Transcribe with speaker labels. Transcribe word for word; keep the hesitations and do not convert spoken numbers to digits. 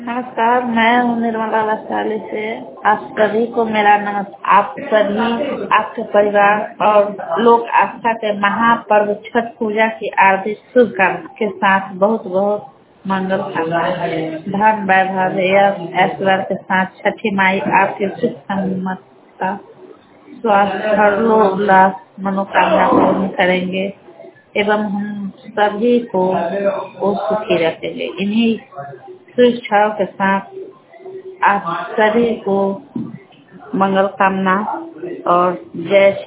Speaker 1: नमस्कार, मैं हूँ निर्मला वैशाली से। आप सभी को मेरा नमस्कार। आप सभी, आपके परिवार और लोक आस्था के महापर्व छठ पूजा की हार्दिक शुभकामना के साथ बहुत बहुत मंगल कामनाएं। धन वैभव ऐश्वर्य के साथ छठी माई आपकी सुख सम्मतता, स्वास्थ्य, हर्षोल्लास, मनोकामना पूर्ण करेंगे एवं हम सभी को वो सुखी रखेंगे। इन्हीं शुभेच्छाओं के साथ आप सभी को मंगल कामना और जय